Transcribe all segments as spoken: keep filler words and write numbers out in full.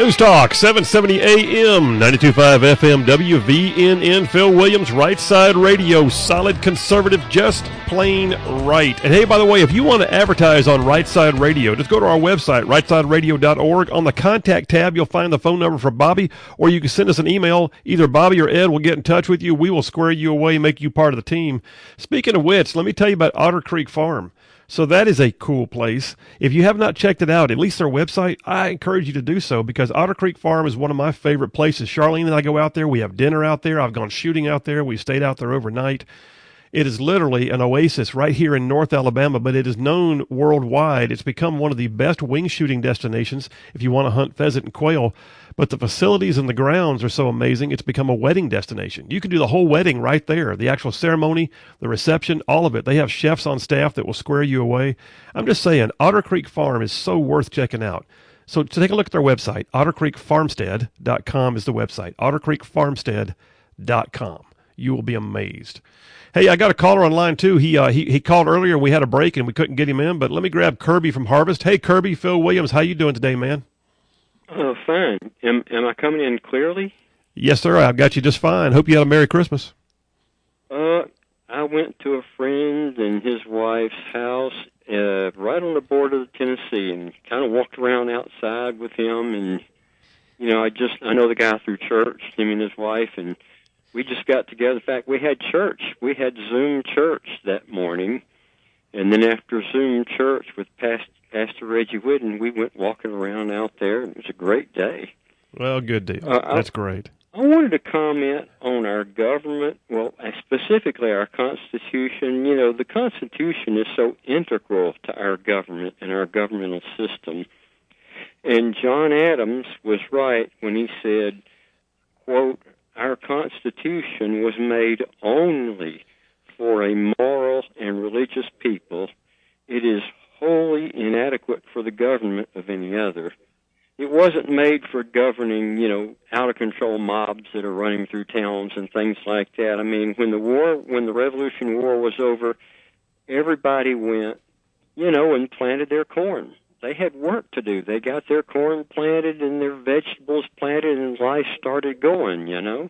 News Talk, seven seventy A M, ninety-two point five F M, W V N N. Phil Williams, Right Side Radio, solid conservative, just plain right. And hey, by the way, if you want to advertise on Right Side Radio, just go to our website, right side radio dot org. On the contact tab, you'll find the phone number for Bobby, or you can send us an email. Either Bobby or Ed will get in touch with you. We will square you away and make you part of the team. Speaking of which, let me tell you about Otter Creek Farm. So that is a cool place. If you have not checked it out, at least their website, I encourage you to do so, because Otter Creek Farm is one of my favorite places. Charlene and I go out there. We have dinner out there. I've gone shooting out there. We stayed out there overnight. It is literally an oasis right here in North Alabama, but it is known worldwide. It's become one of the best wing shooting destinations if you want to hunt pheasant and quail. But the facilities and the grounds are so amazing, it's become a wedding destination. You can do the whole wedding right there, the actual ceremony, the reception, all of it. They have chefs on staff that will square you away. I'm just saying, Otter Creek Farm is so worth checking out. So to take a look at their website, otter creek farmstead dot com is the website, otter creek farmstead dot com. You will be amazed. Hey, I got a caller on line two. He uh, he he called earlier and we had a break and we couldn't get him in, but let me grab Kirby from Harvest. Hey, Kirby, Phil Williams, how you doing today, man? Oh, fine. Am am I coming in clearly? Yes, sir. I've got you just fine. Hope you had a Merry Christmas. Uh, I went to a friend and his wife's house uh, right on the border of Tennessee, and kind of walked around outside with him. And you know, I just I know the guy through church, him and his wife, and we just got together. In fact, we had church. We had Zoom church that morning, and then after Zoom church with Pastor. Pastor Reggie Whidden, we went walking around out there, and it was a great day. Well, good deal. Uh, That's I, great. I wanted to comment on our government, well, specifically our Constitution. You know, the Constitution is so integral to our government and our governmental system. And John Adams was right when he said, quote, our Constitution was made only for a moral and religious people. It is wholly inadequate for the government of any other. It wasn't made for governing, you know, out-of-control mobs that are running through towns and things like that. I mean, when the war, when the Revolutionary War was over, everybody went, you know, and planted their corn. They had work to do. They got their corn planted and their vegetables planted, and life started going, you know.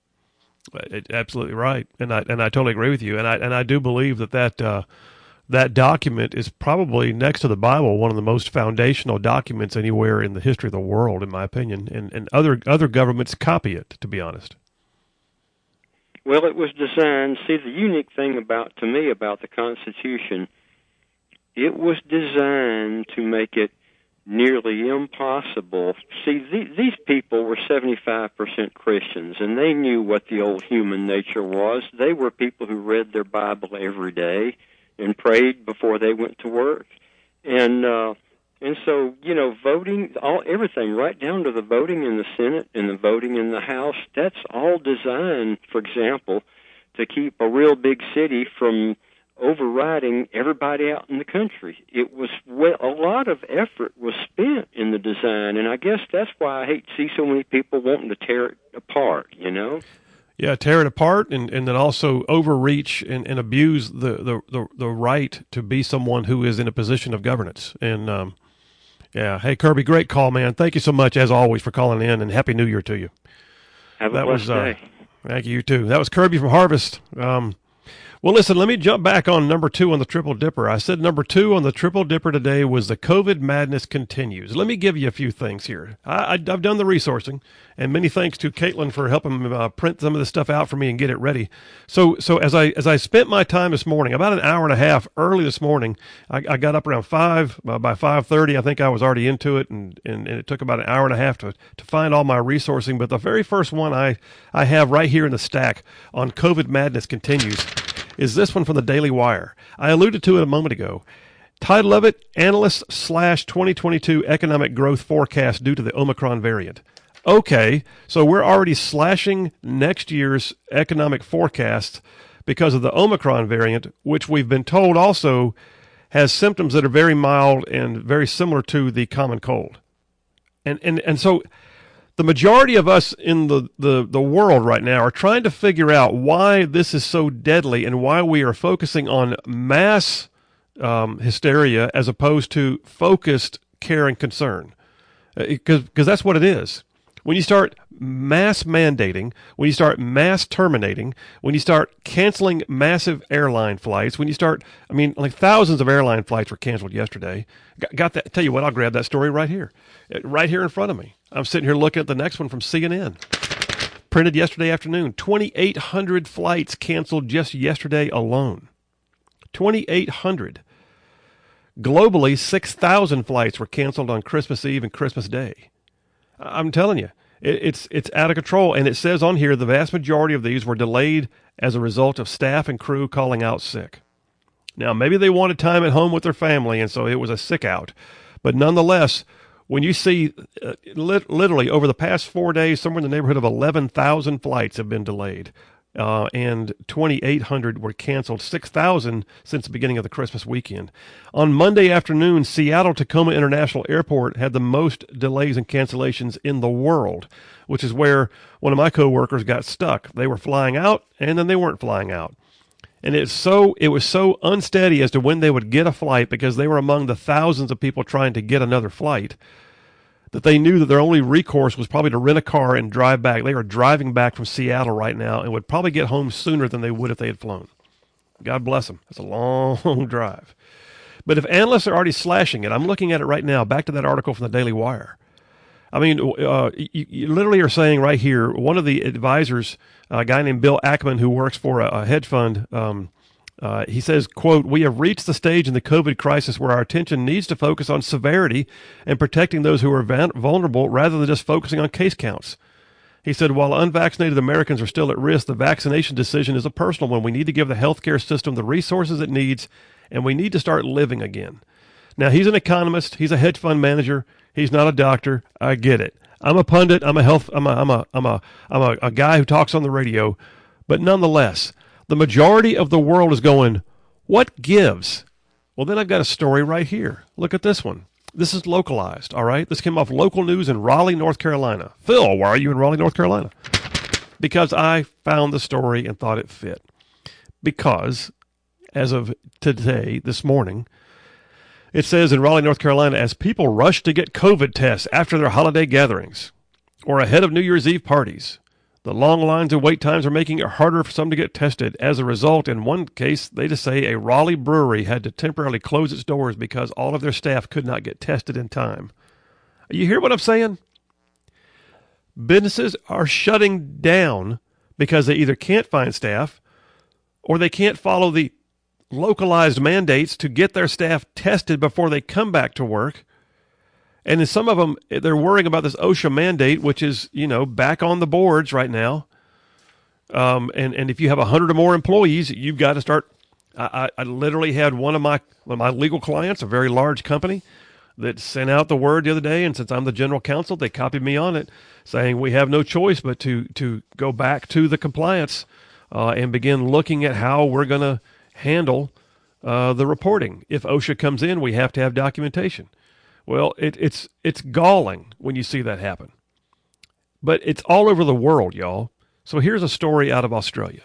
It, absolutely right, and I and I totally agree with you, and I and I do believe that that. Uh, That document is probably, next to the Bible, one of the most foundational documents anywhere in the history of the world, in my opinion. And, and other other governments copy it, to be honest. Well, it was designed, see, the unique thing about, to me, about the Constitution, it was designed to make it nearly impossible. See, th- these people were seventy-five percent Christians, and they knew what the old human nature was. They were people who read their Bible every day and prayed before they went to work. And uh, and so, you know, voting, all everything, right down to the voting in the Senate and the voting in the House, that's all designed, for example, to keep a real big city from overriding everybody out in the country. It was, well, a lot of effort was spent in the design, and I guess that's why I hate to see so many people wanting to tear it apart, you know? Yeah, tear it apart, and, and then also overreach and, and abuse the, the, the, the right to be someone who is in a position of governance. And, um, yeah, hey, Kirby, great call, man. Thank you so much, as always, for calling in, and Happy New Year to you. Have a that blessed was, uh, day. Thank you, you too. That was Kirby from Harvest. Um, well, listen, let me jump back on number two on the Triple Dipper. I said number two on the Triple Dipper today was the COVID madness continues. Let me give you a few things here. I, I, I've done the resourcing, and many thanks to Caitlin for helping uh, print some of this stuff out for me and get it ready. So, so as I as I spent my time this morning, about an hour and a half early this morning, I, I got up around five. Uh, by five thirty, I think I was already into it, and, and, and it took about an hour and a half to to find all my resourcing. But the very first one I I have right here in the stack on COVID madness continues is this one from the Daily Wire. I alluded to it a moment ago. Title of it, Analysts Slash twenty twenty-two Economic Growth Forecast Due to the Omicron Variant. Okay, so we're already slashing next year's economic forecast because of the Omicron variant, which we've been told also has symptoms that are very mild and very similar to the common cold. And and, and so the majority of us in the, the, the world right now are trying to figure out why this is so deadly and why we are focusing on mass um, hysteria as opposed to focused care and concern. Because because that's what it is. When you start mass mandating, when you start mass terminating, when you start canceling massive airline flights, when you start, I mean, like thousands of airline flights were canceled yesterday. Got, got that? Tell you what, I'll grab that story right here, right here in front of me. I'm sitting here looking at the next one from C N N. Printed yesterday afternoon. twenty-eight hundred flights canceled just yesterday alone. twenty-eight hundred. Globally, six thousand flights were canceled on Christmas Eve and Christmas Day. I'm telling you, it, it's it's out of control. And it says on here the vast majority of these were delayed as a result of staff and crew calling out sick. Now, maybe they wanted time at home with their family, and so it was a sick out. But nonetheless, when you see uh, li- literally over the past four days, somewhere in the neighborhood of eleven thousand flights have been delayed. Uh, and twenty-eight hundred were canceled, six thousand since the beginning of the Christmas weekend. On Monday afternoon, Seattle-Tacoma International Airport had the most delays and cancellations in the world, which is where one of my coworkers got stuck. They were flying out, and then they weren't flying out. And it's so it was so unsteady as to when they would get a flight, because they were among the thousands of people trying to get another flight, that they knew that their only recourse was probably to rent a car and drive back. They are driving back from Seattle right now and would probably get home sooner than they would if they had flown. God bless them. That's a long drive. But if analysts are already slashing it, I'm looking at it right now, back to that article from the Daily Wire. I mean, uh, you, you literally are saying right here, one of the advisors, a guy named Bill Ackman, who works for a, a hedge fund, um, Uh, he says, quote, "We have reached the stage in the COVID crisis where our attention needs to focus on severity and protecting those who are van- vulnerable rather than just focusing on case counts." He said, "While unvaccinated Americans are still at risk, the vaccination decision is a personal one. We need to give the healthcare system the resources it needs, and we need to start living again." Now, he's an economist. He's a hedge fund manager. He's not a doctor. I get it. I'm a pundit. I'm a health. I'm a. I'm a. I'm a. I'm a, a guy who talks on the radio, but nonetheless, the majority of the world is going, what gives? Well, then I've got a story right here. Look at this one. This is localized, all right? This came off local news in Raleigh, North Carolina. Phil, why are you in Raleigh, North Carolina? Because I found the story and thought it fit. Because as of today, this morning, it says in Raleigh, North Carolina, as people rush to get COVID tests after their holiday gatherings or ahead of New Year's Eve parties, the long lines and wait times are making it harder for some to get tested. As a result, in one case, they just say a Raleigh brewery had to temporarily close its doors because all of their staff could not get tested in time. You hear what I'm saying? Businesses are shutting down because they either can't find staff or they can't follow the localized mandates to get their staff tested before they come back to work. And in some of them, they're worrying about this OSHA mandate, which is, you know, back on the boards right now. Um, and, and if you have one hundred or more employees, you've got to start. I, I literally had one of my one of my legal clients, a very large company, that sent out the word the other day. And since I'm the general counsel, they copied me on it, saying we have no choice but to, to go back to the compliance uh, and begin looking at how we're going to handle uh, the reporting. If OSHA comes in, we have to have documentation. Well, it, it's it's galling when you see that happen. But it's all over the world, y'all. So here's a story out of Australia.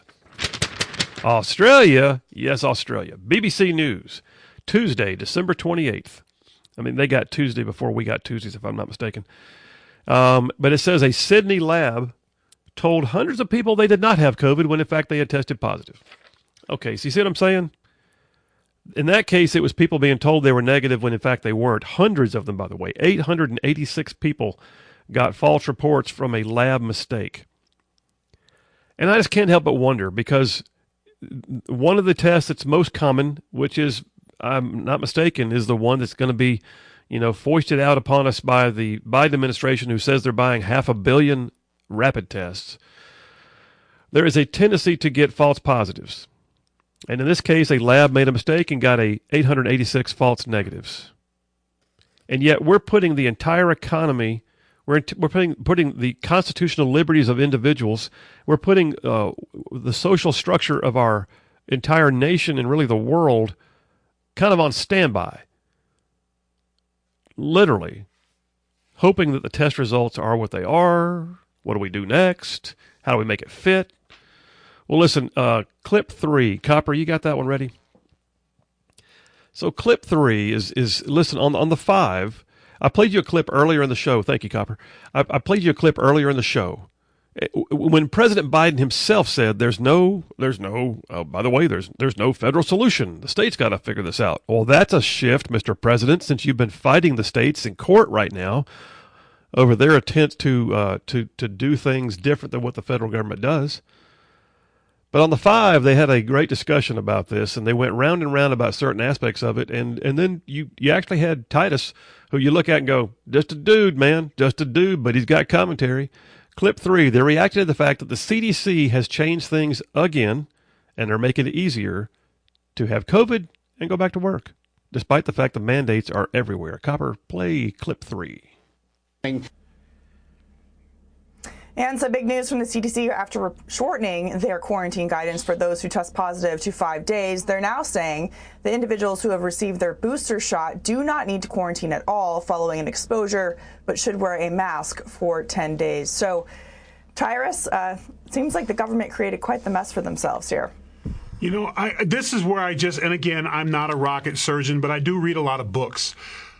Australia? Yes, Australia. B B C News, Tuesday, December twenty-eighth. I mean, they got Tuesday before we got Tuesdays, if I'm not mistaken. Um, but it says a Sydney lab told hundreds of people they did not have COVID when, in fact, they had tested positive. Okay, so you see what I'm saying? In that case, it was people being told they were negative when, in fact, they weren't. Hundreds of them, by the way. eight hundred eighty-six people got false reports from a lab mistake. And I just can't help but wonder, because one of the tests that's most common, which is, I'm not mistaken, is the one that's going to be, you know, foisted out upon us by the Biden administration, who says they're buying half a billion rapid tests. There is a tendency to get false positives. And in this case, a lab made a mistake and got a eight hundred eighty-six false negatives. And yet we're putting the entire economy, we're, we're putting, putting the constitutional liberties of individuals, we're putting uh, the social structure of our entire nation and really the world kind of on standby. Literally. Hoping that the test results are what they are. What do we do next? How do we make it fit? Well, listen, uh, clip three. Copper, you got that one ready? So clip three is, is listen, on, on the five, I played you a clip earlier in the show. Thank you, Copper. I, I played you a clip earlier in the show when President Biden himself said there's no, there's no, oh, by the way, there's there's no federal solution. The states got to figure this out. Well, that's a shift, Mister President, since you've been fighting the states in court right now over their attempts to uh, to to do things different than what the federal government does. But on the five, they had a great discussion about this, and they went round and round about certain aspects of it. And, and then you, you actually had Titus, who you look at and go, just a dude, man, just a dude, but he's got commentary. Clip three, they're reacting to the fact that the C D C has changed things again, and they're making it easier to have COVID and go back to work, despite the fact the mandates are everywhere. Copper, play clip three. And some big news from the C D C after shortening their quarantine guidance for those who test positive to five days. They're now saying the individuals who have received their booster shot do not need to quarantine at all following an exposure, but should wear a mask for ten days. So, Tyrus, uh, it seems like the government created quite the mess for themselves here. You know, I, this is where I just, and again, I'm not a rocket surgeon, but I do read a lot of books.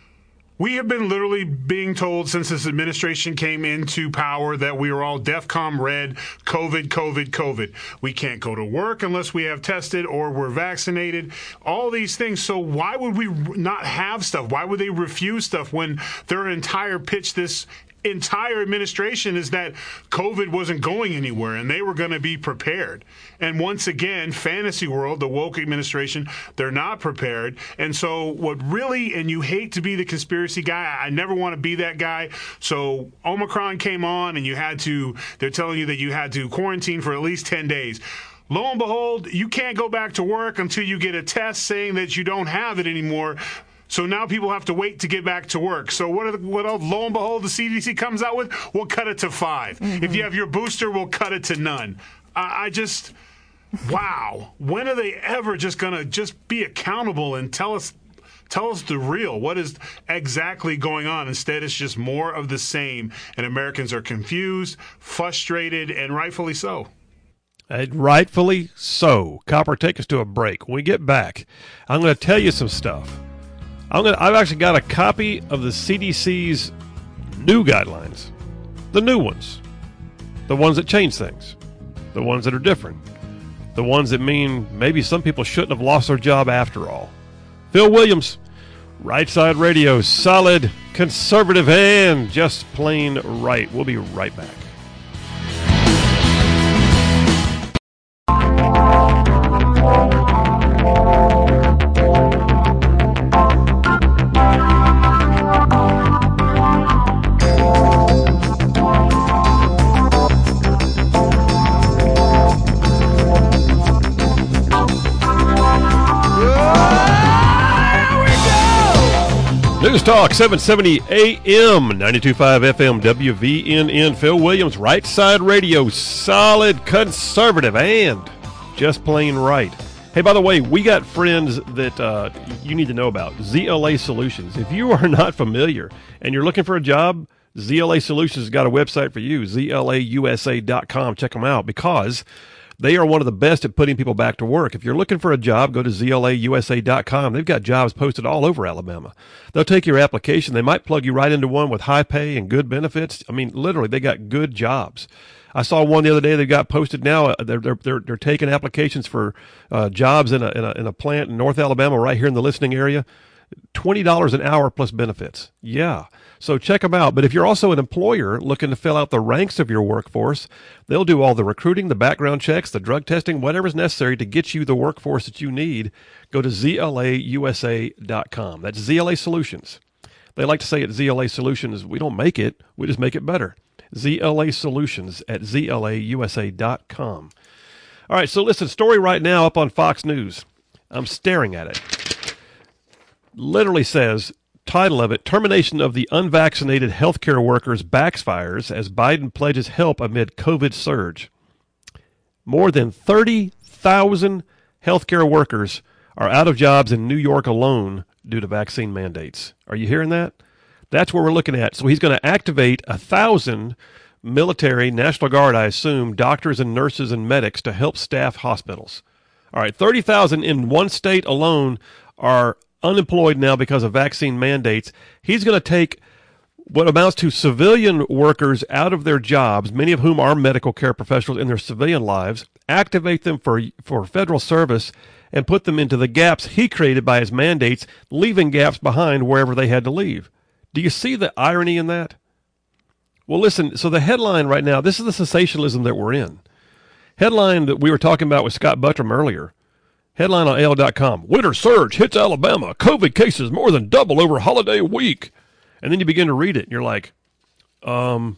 We have been literally being told since this administration came into power that we are all DEFCON red, COVID, COVID, COVID. We can't go to work unless we have tested or we're vaccinated, all these things. So why would we not have stuff? Why would they refuse stuff when their entire pitch this entire administration is that COVID wasn't going anywhere and they were going to be prepared? And once again, fantasy world, the woke administration, they're not prepared. And so what really, and you hate to be the conspiracy guy, I never want to be that guy. So Omicron came on and you had to, they're telling you that you had to quarantine for at least ten days. Lo and behold, you can't go back to work until you get a test saying that you don't have it anymore. So now people have to wait to get back to work. So what, are the, what else? Lo and behold, the C D C comes out with, we'll cut it to five. Mm-hmm. If you have your booster, we'll cut it to none. I, I just, wow. When are they ever just going to just be accountable and tell us tell us the real? What is exactly going on? Instead, it's just more of the same. And Americans are confused, frustrated, and rightfully so. And rightfully so. Copper, take us to a break. When we get back, I'm going to tell you some stuff. I'm gonna, I've actually got a copy of the C D C's new guidelines, the new ones, the ones that change things, the ones that are different, the ones that mean maybe some people shouldn't have lost their job after all. Phil Williams, Right Side Radio, solid, conservative, and just plain right. We'll be right back. News Talk seven seventy A M, ninety-two point five F M, W V N N. Phil Williams, Right Side Radio, solid, conservative, and just plain right. Hey, by the way, we got friends that uh, you need to know about, Z L A Solutions. If you are not familiar and you're looking for a job, Z L A Solutions has got a website for you, Z L A U S A dot com. Check them out because they are one of the best at putting people back to work. If you're looking for a job, go to Z L A U S A dot com. They've got jobs posted all over Alabama. They'll take your application. They might plug you right into one with high pay and good benefits. I mean, literally, they got good jobs. I saw one the other day. They got posted now. They're they're they're, they're taking applications for uh, jobs in a, in a in a plant in North Alabama, right here in the listening area. twenty dollars an hour plus benefits. Yeah. So check them out. But if you're also an employer looking to fill out the ranks of your workforce, they'll do all the recruiting, the background checks, the drug testing, whatever's necessary to get you the workforce that you need. Go to Z L A U S A dot com. That's Z L A Solutions. They like to say at Z L A Solutions, we don't make it, we just make it better. Z L A Solutions at Z L A U S A dot com. All right, so listen, story right now up on Fox News. I'm staring at it. Literally says, title of it, termination of the unvaccinated healthcare workers backfires as Biden pledges help amid COVID surge. More than thirty thousand healthcare workers are out of jobs in New York alone due to vaccine mandates. Are you hearing that? That's what we're looking at. So he's going to activate a thousand military, National Guard, I assume, doctors and nurses and medics to help staff hospitals. All right, thirty thousand in one state alone are unemployed now because of vaccine mandates. He's going to take what amounts to civilian workers out of their jobs, many of whom are medical care professionals in their civilian lives, activate them for for federal service, and put them into the gaps he created by his mandates, leaving gaps behind wherever they had to leave. Do you see the irony in that? Well, listen, so the headline right now, this is the sensationalism that we're in. Headline that we were talking about with Scott Buttram earlier. Headline on A L dot com. Winter surge hits Alabama. COVID cases more than double over holiday week. And then you begin to read it, and you're like, um,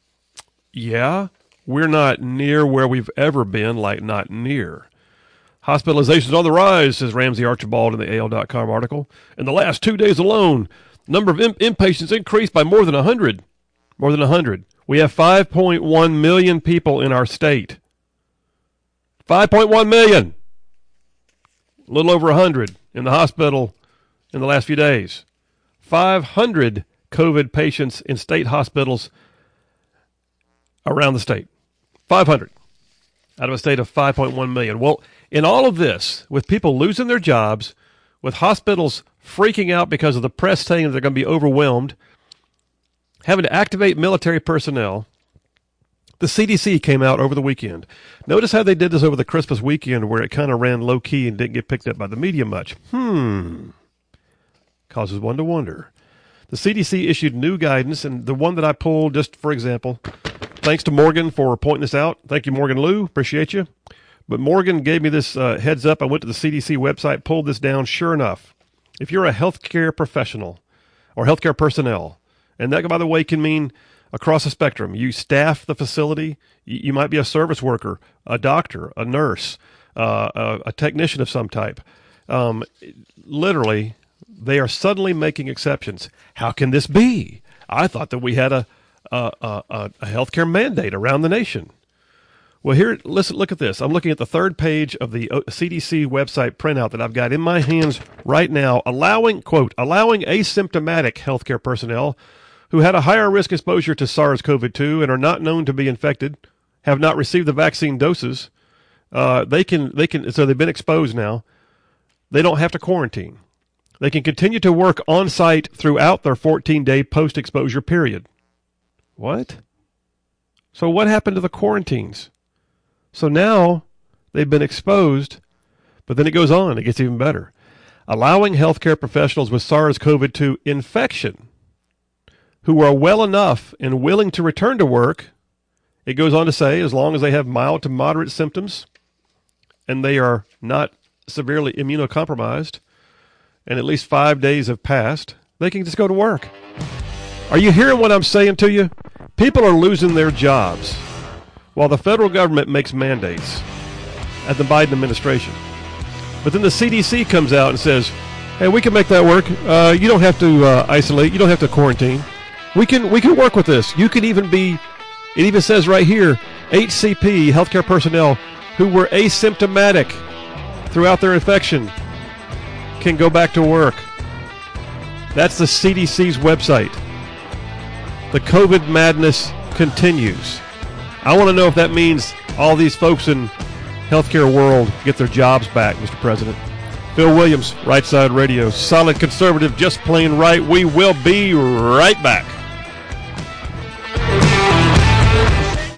yeah, we're not near where we've ever been, like not near. Hospitalizations on the rise, says Ramsey Archibald in the A L dot com article. In the last two days alone, number of in- inpatients increased by more than one hundred. More than one hundred. We have five point one million people in our state. five point one million. A little over one hundred in the hospital in the last few days. five hundred COVID patients in state hospitals around the state. five hundred out of a state of five point one million. Well, in all of this, with people losing their jobs, with hospitals freaking out because of the press saying that they're going to be overwhelmed, having to activate military personnel, the C D C came out over the weekend. Notice how they did this over the Christmas weekend where it kind of ran low-key and didn't get picked up by the media much. Hmm. Causes one to wonder. The C D C issued new guidance, and the one that I pulled, just for example, thanks to Morgan for pointing this out. Thank you, Morgan Lou. Appreciate you. But Morgan gave me this uh, heads up. I went to the C D C website, pulled this down. Sure enough, if you're a healthcare professional or healthcare personnel, and that, by the way, can mean across the spectrum. You staff the facility. You might be a service worker, a doctor, a nurse, uh, a, a technician of some type. Um, literally, they are suddenly making exceptions. How can this be? I thought that we had a a, a, a healthcare mandate around the nation. Well, here, listen, look at this. I'm looking at the third page of the C D C website printout that I've got in my hands right now, allowing, quote, allowing asymptomatic healthcare personnel who had a higher risk exposure to SARS-CoV two and are not known to be infected, have not received the vaccine doses, uh, they can, they can, so they've been exposed now. They don't have to quarantine. They can continue to work on-site throughout their fourteen-day post-exposure period. What? So what happened to the quarantines? So now they've been exposed, but then it goes on. It gets even better. Allowing healthcare professionals with SARS-CoV two infection who are well enough and willing to return to work, it goes on to say, as long as they have mild to moderate symptoms and they are not severely immunocompromised and at least five days have passed, they can just go to work. Are you hearing what I'm saying to you? People are losing their jobs while the federal government makes mandates at the Biden administration. But then the C D C comes out and says, hey, we can make that work. Uh, you don't have to uh, isolate. You don't have to quarantine. We can we can work with this. You can even be, it even says right here, H C P, healthcare personnel who were asymptomatic throughout their infection can go back to work. That's the C D C's website. The COVID madness continues. I want to know if that means all these folks in healthcare world get their jobs back, Mister President. Phil Williams, Right Side Radio. Solid conservative, just plain right. We will be right back.